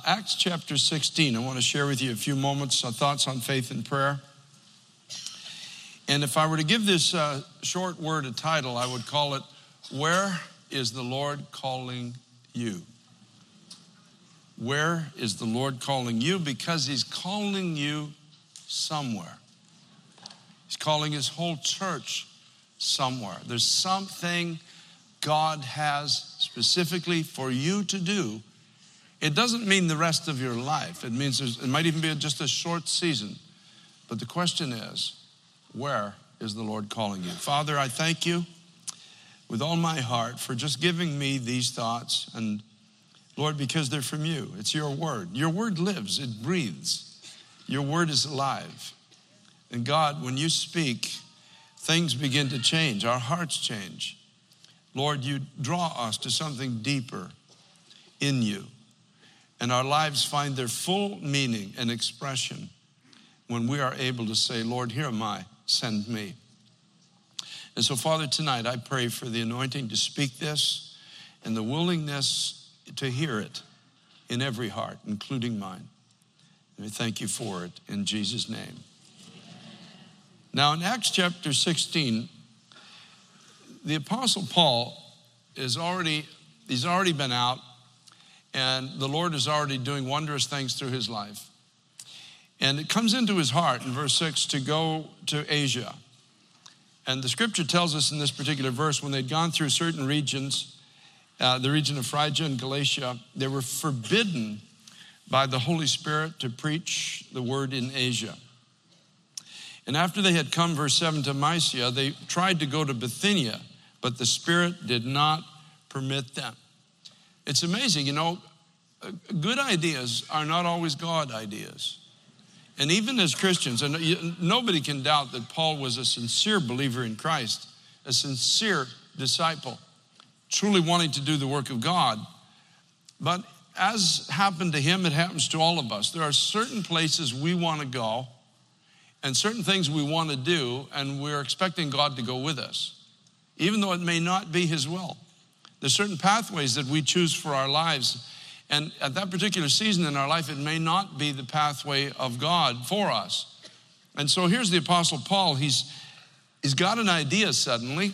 Acts chapter 16, I want to share with you a few moments of thoughts on faith and prayer. And if I were to give this short word a title, I would call it, Where is the Lord Calling You? Where is the Lord calling you? Because he's calling you somewhere. He's calling his whole church somewhere. There's something God has specifically for you to do. It doesn't mean the rest of your life. It means it might even be just a short season. But the question is, where is the Lord calling you? Father, I thank you with all my heart for just giving me these thoughts. And Lord, because they're from you. It's your word. Your word lives. It breathes. Your word is alive. And God, when you speak, things begin to change. Our hearts change. Lord, you draw us to something deeper in you. And our lives find their full meaning and expression when we are able to say, Lord, here am I, send me. And so, Father, tonight I pray for the anointing to speak this and the willingness to hear it in every heart, including mine. And I thank you for it in Jesus' name. Now, in Acts chapter 16, the Apostle Paul he's already been out, and the Lord is already doing wondrous things through his life. And it comes into his heart in verse 6 to go to Asia. And the scripture tells us in this particular verse, when they'd gone through certain regions, the region of Phrygia and Galatia, they were forbidden by the Holy Spirit to preach the word in Asia. And after they had come, verse 7, to Mysia, they tried to go to Bithynia, but the Spirit did not permit them. It's amazing, good ideas are not always God ideas. And even as Christians, and nobody can doubt that Paul was a sincere believer in Christ, a sincere disciple, truly wanting to do the work of God. But as happened to him, it happens to all of us. There are certain places we want to go and certain things we want to do, and we're expecting God to go with us, even though it may not be his will. There's certain pathways that we choose for our lives, and at that particular season in our life, it may not be the pathway of God for us. And so here's the Apostle Paul. He's got an idea suddenly,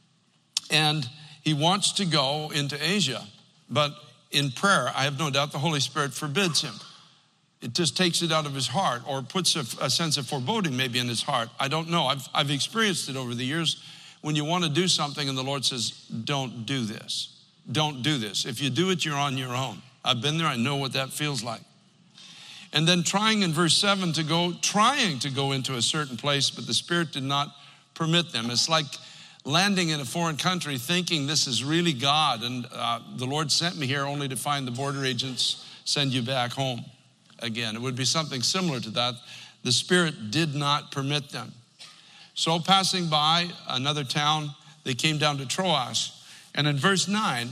and he wants to go into Asia. But in prayer, I have no doubt the Holy Spirit forbids him. It just takes it out of his heart, or puts a sense of foreboding maybe in his heart. I don't know. I've experienced it over the years when you want to do something and the Lord says, don't do this. Don't do this. If you do it, you're on your own. I've been there. I know what that feels like. And then trying in verse 7 trying to go into a certain place, but the Spirit did not permit them. It's like landing in a foreign country thinking this is really God, and the Lord sent me here only to find the border agents send you back home again. It would be something similar to that. The Spirit did not permit them. So passing by another town, they came down to Troas. And in verse 9,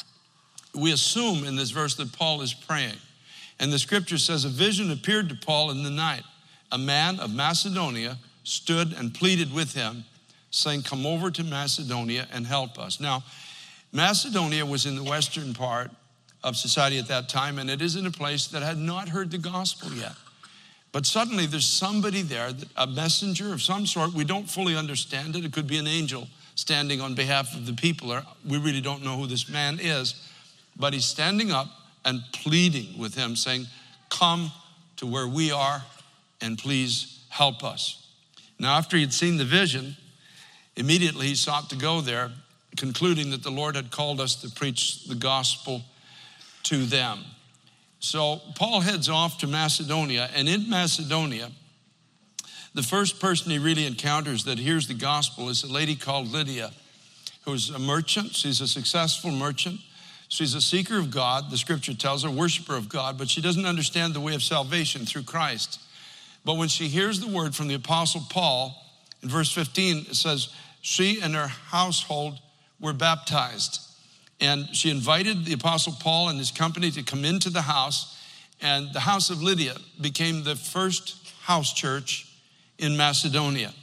we assume in this verse that Paul is praying. And the scripture says, a vision appeared to Paul in the night. A man of Macedonia stood and pleaded with him, saying, come over to Macedonia and help us. Now, Macedonia was in the western part of society at that time, and it is in a place that had not heard the gospel yet. But suddenly there's somebody there, a messenger of some sort. We don't fully understand it. It could be an angel standing on behalf of the people. We really don't know who this man is. But he's standing up and pleading with him, saying, come to where we are and please help us. Now, after he had seen the vision, immediately he sought to go there, concluding that the Lord had called us to preach the gospel to them. So Paul heads off to Macedonia, and in Macedonia, the first person he really encounters that hears the gospel is a lady called Lydia, who's a merchant. She's a successful merchant. She's a seeker of God, the scripture tells her, worshiper of God, but she doesn't understand the way of salvation through Christ. But when she hears the word from the Apostle Paul, in verse 15, it says, she and her household were baptized. And she invited the Apostle Paul and his company to come into the house. And the house of Lydia became the first house church in Macedonia.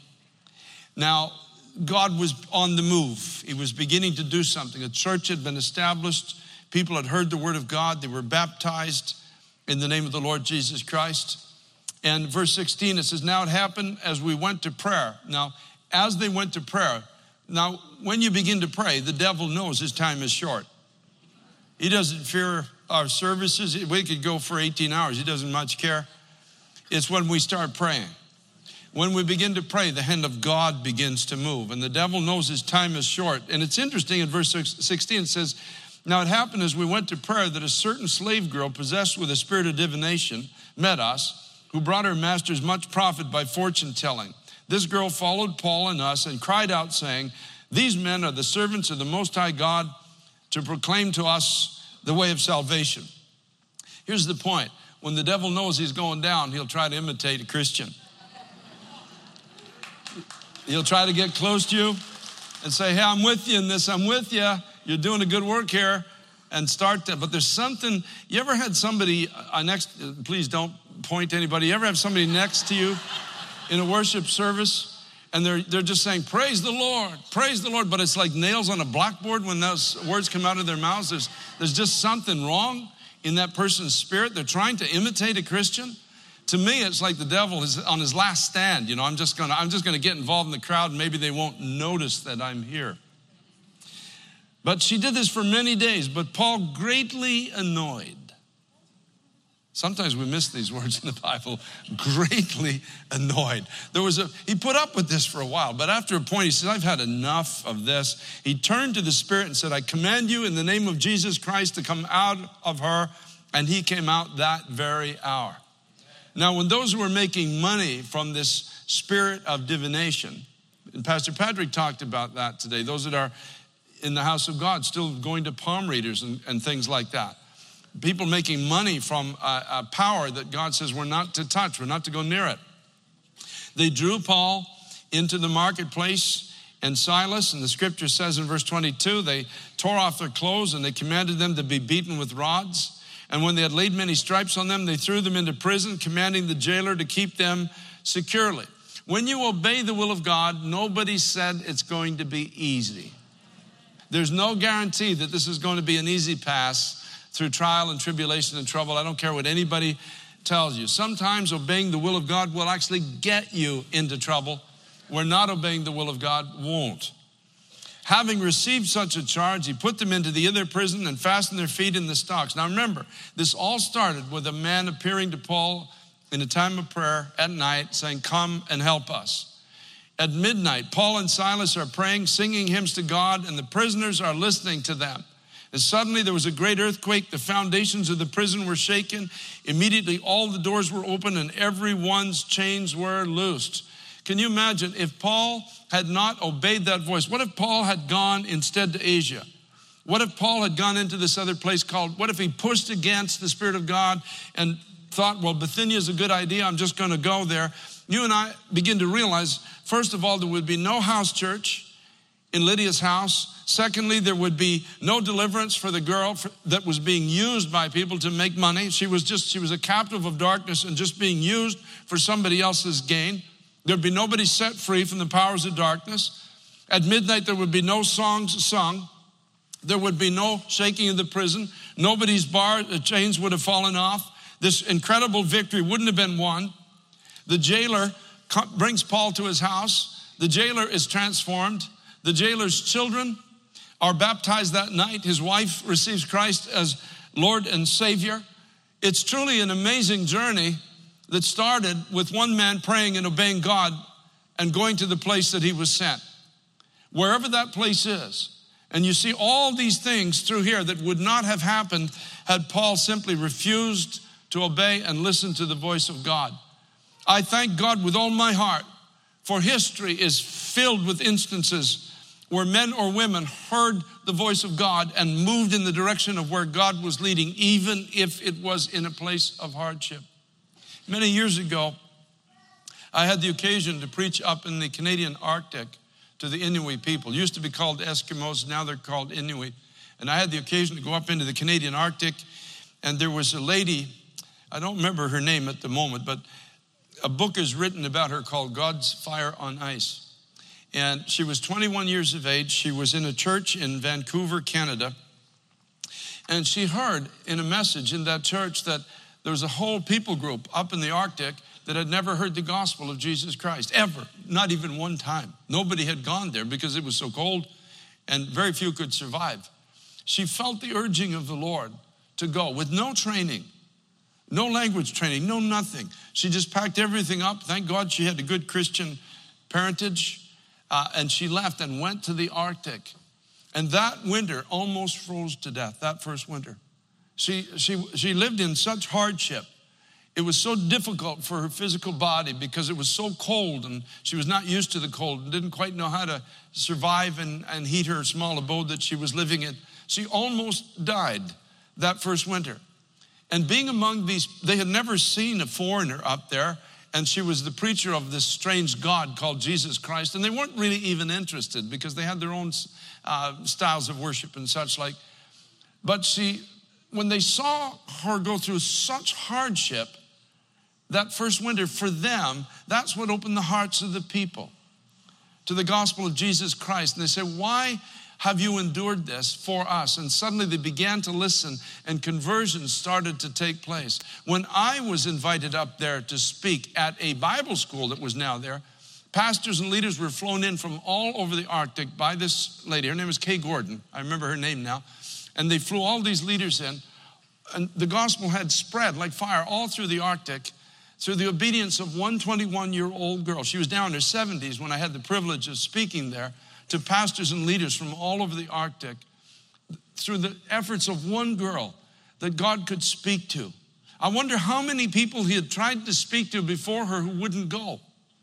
Now, God was on the move. He was beginning to do something. A church had been established. People had heard the word of God. They were baptized. in the name of the Lord Jesus Christ. And verse 16, it says, now it happened as we went to prayer. Now, as they went to prayer, now when you begin to pray, the devil knows his time is short. He doesn't fear our services. We could go for 18 hours. He doesn't much care. It's when we start praying. When we begin to pray, the hand of God begins to move. And the devil knows his time is short. And it's interesting, in verse 16, it says, now it happened as we went to prayer that a certain slave girl possessed with a spirit of divination met us, who brought her masters much profit by fortune telling. This girl followed Paul and us and cried out, saying, these men are the servants of the Most High God to proclaim to us the way of salvation. Here's the point. When the devil knows he's going down, he'll try to imitate a Christian. He'll try to get close to you and say, hey, I'm with you in this. I'm with you. You're doing a good work here. And start to, but there's something, you ever had somebody next, please don't point to anybody. You ever have somebody next to you in a worship service and they're just saying, praise the Lord, but it's like nails on a blackboard when those words come out of their mouths. There's just something wrong in that person's spirit. They're trying to imitate a Christian. To me, it's like the devil is on his last stand. You know, I'm just gonna get involved in the crowd and maybe they won't notice that I'm here. But she did this for many days, but Paul greatly annoyed. Sometimes we miss these words in the Bible, greatly annoyed. He put up with this for a while, but after a point he said, I've had enough of this. He turned to the Spirit and said, I command you in the name of Jesus Christ to come out of her, and he came out that very hour. Now, when those who were making money from this spirit of divination, and Pastor Patrick talked about that today, those that are in the house of God, still going to palm readers and things like that. People making money from a power that God says we're not to touch, we're not to go near it. They drew Paul into the marketplace and Silas, and the scripture says in verse 22, they tore off their clothes and they commanded them to be beaten with rods. And when they had laid many stripes on them, they threw them into prison, commanding the jailer to keep them securely. When you obey the will of God, nobody said it's going to be easy. There's no guarantee that this is going to be an easy pass through trial and tribulation and trouble. I don't care what anybody tells you. Sometimes obeying the will of God will actually get you into trouble, where not obeying the will of God won't. Having received such a charge, he put them into the inner prison and fastened their feet in the stocks. Now remember, this all started with a man appearing to Paul in a time of prayer at night saying, come and help us. At midnight, Paul and Silas are praying, singing hymns to God, and the prisoners are listening to them. And suddenly there was a great earthquake. The foundations of the prison were shaken. Immediately all the doors were open and everyone's chains were loosed. Can you imagine if Paul had not obeyed that voice? What if Paul had gone instead to Asia? What if Paul had gone into this other place what if he pushed against the Spirit of God and thought, well, Bithynia is a good idea. I'm just going to go there. You and I begin to realize, first of all, there would be no house church in Lydia's house. Secondly, there would be no deliverance for the girl that was being used by people to make money. She was a captive of darkness and just being used for somebody else's gain. There'd be nobody set free from the powers of darkness. At midnight, there would be no songs sung. There would be no shaking of the prison. Nobody's chains would have fallen off. This incredible victory wouldn't have been won. The jailer brings Paul to his house. The jailer is transformed. The jailer's children are baptized that night. His wife receives Christ as Lord and Savior. It's truly an amazing journey that started with one man praying and obeying God and going to the place that he was sent. Wherever that place is. And you see all these things through here that would not have happened had Paul simply refused to obey and listen to the voice of God. I thank God with all my heart, for history is filled with instances where men or women heard the voice of God and moved in the direction of where God was leading, even if it was in a place of hardship. Many years ago, I had the occasion to preach up in the Canadian Arctic to the Inuit people. It used to be called Eskimos, now they're called Inuit. And I had the occasion to go up into the Canadian Arctic, and there was a lady, I don't remember her name at the moment, but a book is written about her called God's Fire on Ice. And she was 21 years of age. She was in a church in Vancouver, Canada. And she heard in a message in that church that there was a whole people group up in the Arctic that had never heard the gospel of Jesus Christ, ever, not even one time. Nobody had gone there because it was so cold and very few could survive. She felt the urging of the Lord to go with no training, no language training, no nothing. She just packed everything up. Thank God she had a good Christian parentage. And she left and went to the Arctic. And that winter almost froze to death, that first winter. She lived in such hardship. It was so difficult for her physical body because it was so cold and she was not used to the cold and didn't quite know how to survive and heat her small abode that she was living in. She almost died that first winter. And being among these, they had never seen a foreigner up there, and she was the preacher of this strange God called Jesus Christ, and they weren't really even interested because they had their own styles of worship and such like. But when they saw her go through such hardship that first winter, for them, that's what opened the hearts of the people to the gospel of Jesus Christ. And they said, why have you endured this for us? And suddenly they began to listen, and conversions started to take place. When I was invited up there to speak at a Bible school that was now there, pastors and leaders were flown in from all over the Arctic by this lady. Her name was Kay Gordon. I remember her name now. And they flew all these leaders in, and the gospel had spread like fire all through the Arctic through the obedience of one 21-year-old girl. She was now in her 70s when I had the privilege of speaking there to pastors and leaders from all over the Arctic through the efforts of one girl that God could speak to. I wonder how many people he had tried to speak to before her who wouldn't go.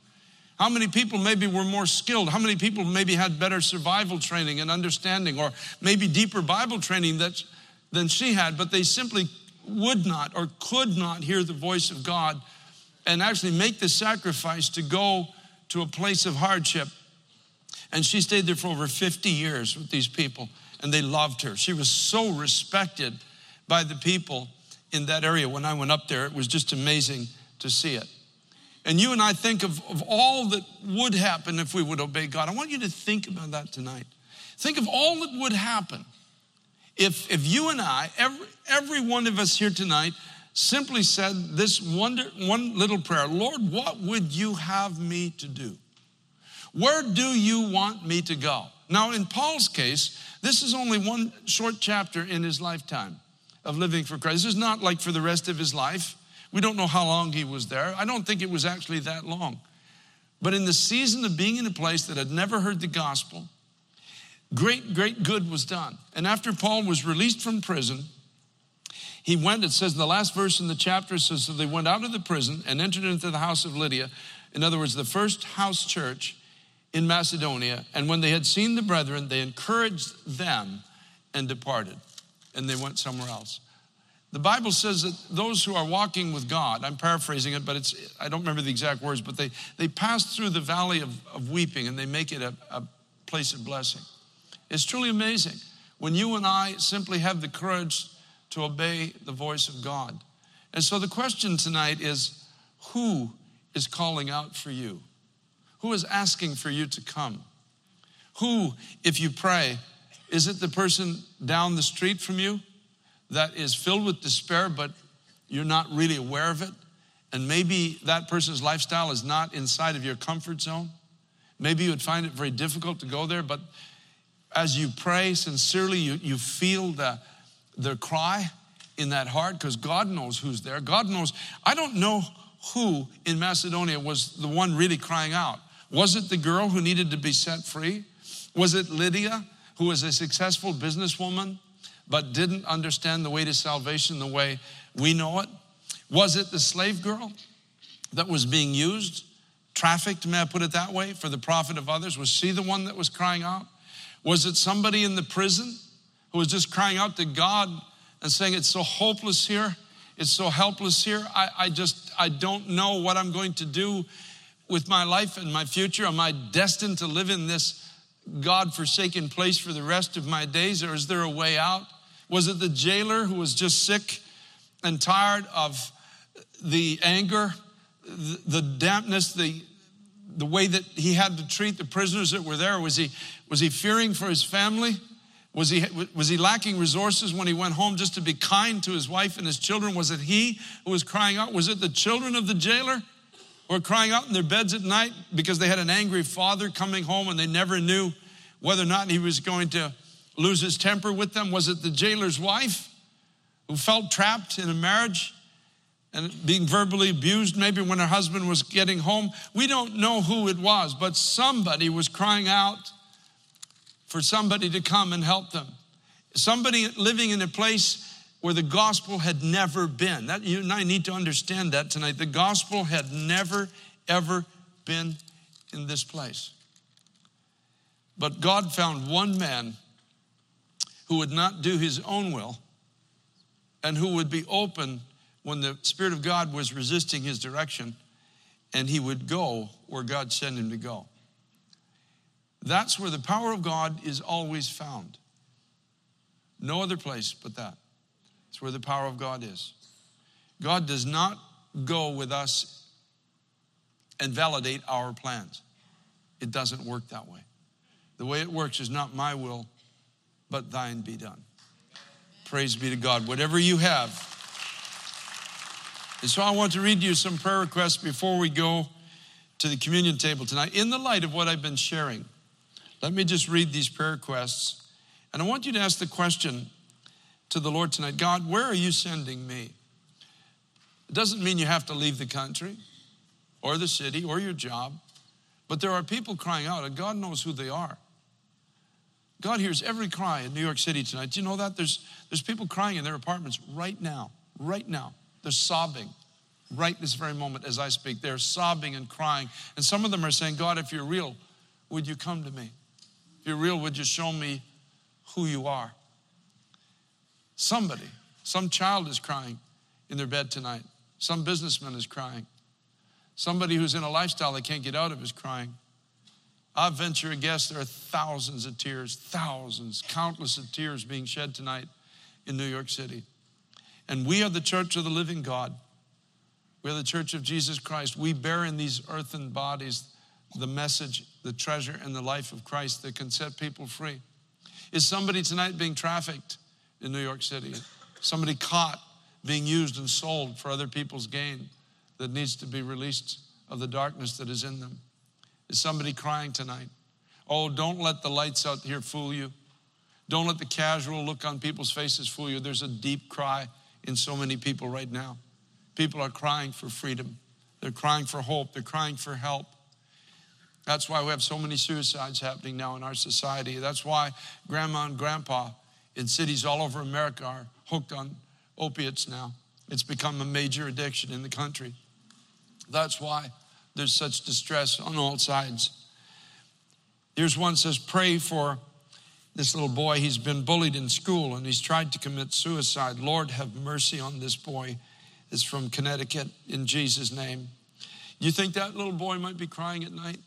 How many people maybe were more skilled? How many people maybe had better survival training and understanding, or maybe deeper Bible training than she had, but they simply would not or could not hear the voice of God and actually make the sacrifice to go to a place of hardship. And she stayed there for over 50 years with these people, and they loved her. She was so respected by the people in that area. When I went up there, it was just amazing to see it. And you and I think of all that would happen if we would obey God. I want you to think about that tonight. Think of all that would happen if you and I, every one of us here tonight, simply said this one little prayer: Lord, what would you have me to do? Where do you want me to go? Now, in Paul's case, this is only one short chapter in his lifetime of living for Christ. This is not like for the rest of his life. We don't know how long he was there. I don't think it was actually that long. But in the season of being in a place that had never heard the gospel, great good was done. And after Paul was released from prison, he went, it says in the last verse in the chapter, it says, so they went out of the prison and entered into the house of Lydia. In other words, the first house church in Macedonia. And when they had seen the brethren, they encouraged them and departed. And they went somewhere else. The Bible says that those who are walking with God, I'm paraphrasing it, but I don't remember the exact words, but they pass through the valley of weeping, and they make it a place of blessing. It's truly amazing when you and I simply have the courage to obey the voice of God. And so the question tonight is, who is calling out for you? Who is asking for you to come? Who, if you pray, is it the person down the street from you that is filled with despair, but you're not really aware of it? And maybe that person's lifestyle is not inside of your comfort zone. Maybe you would find it very difficult to go there, but as you pray sincerely, you feel the cry in that heart, because God knows who's there. God knows. I don't know who in Macedonia was the one really crying out. Was it the girl who needed to be set free? Was it Lydia, who was a successful businesswoman but didn't understand the way to salvation the way we know it? Was it the slave girl that was being used, trafficked, may I put it that way, for the profit of others? Was she the one that was crying out? Was it somebody in the prison who was just crying out to God and saying, it's so hopeless here, it's so helpless here, I don't know what I'm going to do with my life and my future? Am I destined to live in this God-forsaken place for the rest of my days, or is there a way out? Was it the jailer who was just sick and tired of the anger, the dampness, the way that he had to treat the prisoners that were there? Was he fearing for his family? Was he lacking resources when he went home just to be kind to his wife and his children? Was it he who was crying out? Was it the children of the jailer who were crying out in their beds at night because they had an angry father coming home and they never knew whether or not he was going to lose his temper with them? Was it the jailer's wife who felt trapped in a marriage and being verbally abused maybe when her husband was getting home? We don't know who it was, but somebody was crying out for somebody to come and help them. Somebody living in a place where the gospel had never been. That you and I need to understand that tonight. The gospel had never, ever been in this place. But God found one man who would not do his own will and who would be open when the Spirit of God was resisting his direction, and he would go where God sent him to go. That's where the power of God is always found. No other place but that. It's where the power of God is. God does not go with us and validate our plans. It doesn't work that way. The way it works is not my will, but thine be done. Praise be to God. Whatever you have. And so I want to read you some prayer requests before we go to the communion table tonight. In the light of what I've been sharing, let me just read these prayer requests. And I want you to ask the question to the Lord tonight, God, where are you sending me? It doesn't mean you have to leave the country or the city or your job, but there are people crying out, and God knows who they are. God hears every cry in New York City tonight. Do you know that? There's people crying in their apartments right now. Right now. They're sobbing right this very moment as I speak. They're sobbing and crying. And some of them are saying, God, if you're real, would you come to me? If you're real, would you show me who you are? Somebody, some child is crying in their bed tonight. Some businessman is crying. Somebody who's in a lifestyle they can't get out of is crying. I venture a guess there are thousands of tears, thousands, countless of tears being shed tonight in New York City. And we are the church of the living God. We are the church of Jesus Christ. We bear in these earthen bodies the message, the treasure, and the life of Christ that can set people free. Is somebody tonight being trafficked in New York City? Somebody caught being used and sold for other people's gain that needs to be released of the darkness that is in them? Is somebody crying tonight? Oh, don't let the lights out here fool you. Don't let the casual look on people's faces fool you. There's a deep cry in so many people right now. People are crying for freedom. They're crying for hope. They're crying for help. That's why we have so many suicides happening now in our society. That's why grandma and grandpa in cities all over America are hooked on opiates now. It's become a major addiction in the country. That's why there's such distress on all sides. Here's one that says, pray for this little boy. He's been bullied in school and he's tried to commit suicide. Lord, have mercy on this boy. It's from Connecticut, in Jesus' name. You think that little boy might be crying at night?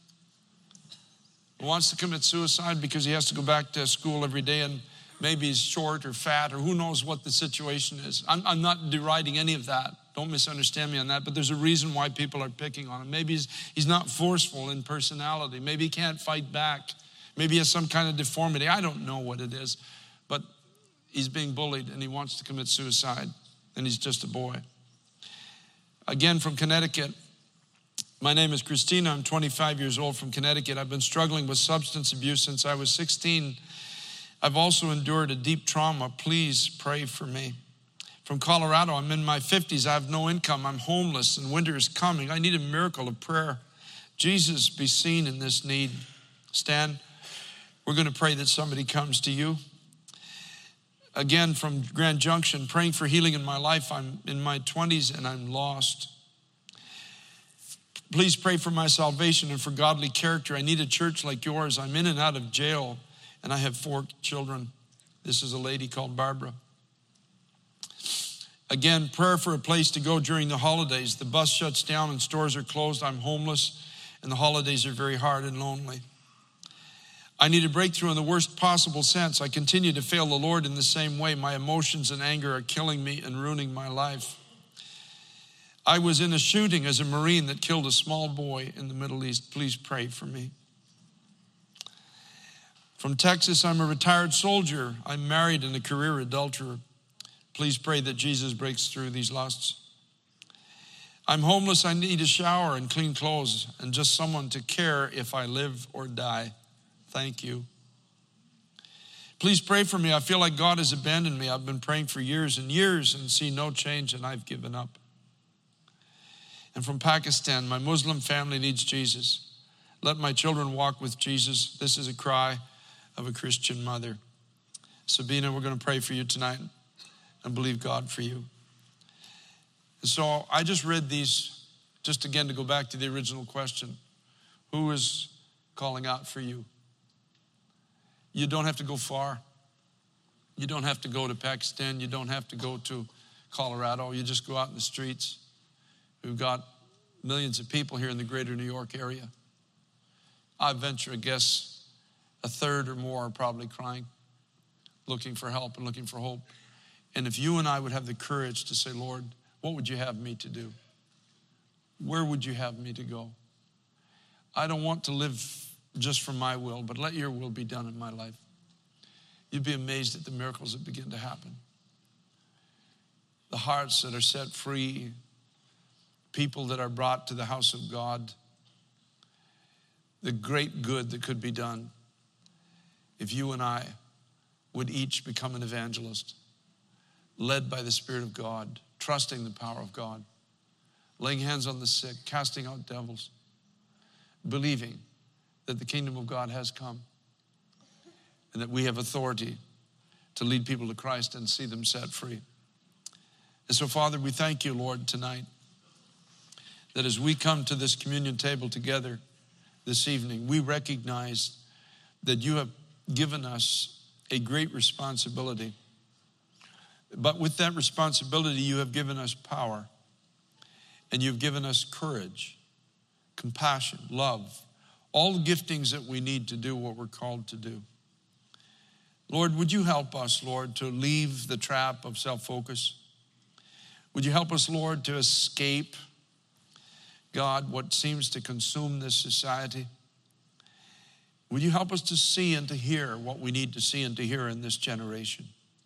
He wants to commit suicide because he has to go back to school every day and maybe he's short or fat or who knows what the situation is. I'm not deriding any of that. Don't misunderstand me on that, but there's a reason why people are picking on him. Maybe he's not forceful in personality. Maybe he can't fight back. Maybe he has some kind of deformity. I don't know what it is, but he's being bullied and he wants to commit suicide and he's just a boy. Again, from Connecticut. My name is Christina. I'm 25 years old from Connecticut. I've been struggling with substance abuse since I was 16. I've also endured a deep trauma. Please pray for me. From Colorado, I'm in my 50s. I have no income. I'm homeless and winter is coming. I need a miracle of prayer. Jesus, be seen in this need. Stan, we're going to pray that somebody comes to you. Again, from Grand Junction, praying for healing in my life. I'm in my 20s and I'm lost. Please pray for my salvation and for godly character. I need a church like yours. I'm in and out of jail and I have 4 children. This is a lady called Barbara. Again, prayer for a place to go during the holidays. The bus shuts down and stores are closed. I'm homeless and the holidays are very hard and lonely. I need a breakthrough in the worst possible sense. I continue to fail the Lord in the same way. My emotions and anger are killing me and ruining my life. I was in a shooting as a Marine that killed a small boy in the Middle East. Please pray for me. From Texas, I'm a retired soldier. I'm married and a career adulterer. Please pray that Jesus breaks through these lusts. I'm homeless. I need a shower and clean clothes and just someone to care if I live or die. Thank you. Please pray for me. I feel like God has abandoned me. I've been praying for years and years and see no change, and I've given up. And from Pakistan, my Muslim family needs Jesus. Let my children walk with Jesus. This is a cry of a Christian mother. Sabina, we're going to pray for you tonight and believe God for you. And so I just read these, just again to go back to the original question. Who is calling out for you? You don't have to go far. You don't have to go to Pakistan. You don't have to go to Colorado. You just go out in the streets. We've got millions of people here in the greater New York area. I venture a guess a third or more are probably crying, looking for help and looking for hope. And if you and I would have the courage to say, Lord, what would you have me to do? Where would you have me to go? I don't want to live just for my will, but let your will be done in my life. You'd be amazed at the miracles that begin to happen. The hearts that are set free, people that are brought to the house of God, the great good that could be done if you and I would each become an evangelist, led by the Spirit of God, trusting the power of God, laying hands on the sick, casting out devils, believing that the kingdom of God has come and that we have authority to lead people to Christ and see them set free. And so, Father, we thank you, Lord, tonight, that as we come to this communion table together this evening, we recognize that you have given us a great responsibility. But with that responsibility, you have given us power, and you've given us courage, compassion, love, all the giftings that we need to do what we're called to do. Lord, would you help us, Lord, to leave the trap of self-focus? Would you help us, Lord, to escape, God, what seems to consume this society? Would you help us to see and to hear what we need to see and to hear in this generation?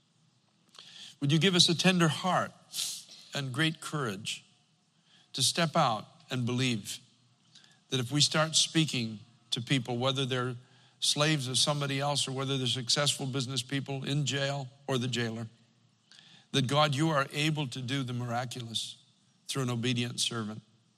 Would you give us a tender heart and great courage to step out and believe that if we start speaking to people, whether they're slaves of somebody else or whether they're successful business people in jail or the jailer, that God, you are able to do the miraculous through an obedient servant.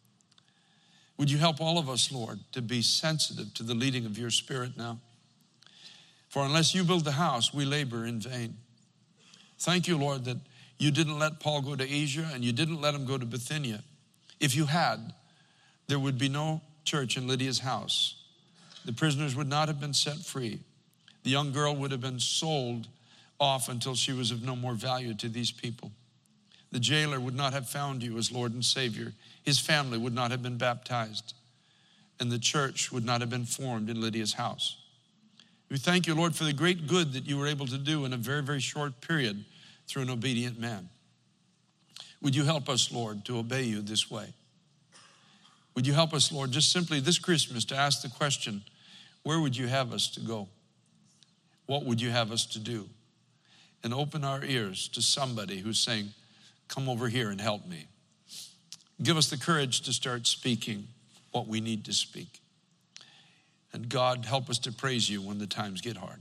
Would you help all of us, Lord, to be sensitive to the leading of your Spirit now? For unless you build the house, we labor in vain. Thank you, Lord, that you didn't let Paul go to Asia and you didn't let him go to Bithynia. If you had, there would be no church in Lydia's house. The prisoners would not have been set free. The young girl would have been sold off until she was of no more value to these people. The jailer would not have found you as Lord and Savior. His family would not have been baptized. And the church would not have been formed in Lydia's house. We thank you, Lord, for the great good that you were able to do in a very, very short period through an obedient man. Would you help us, Lord, to obey you this way? Would you help us, Lord, just simply this Christmas to ask the question, where would you have us to go? What would you have us to do? And open our ears to somebody who's saying, come over here and help me. Give us the courage to start speaking what we need to speak. And God, help us to praise you when the times get hard.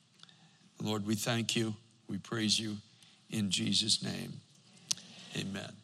Lord, we thank you. We praise you in Jesus' name. Amen.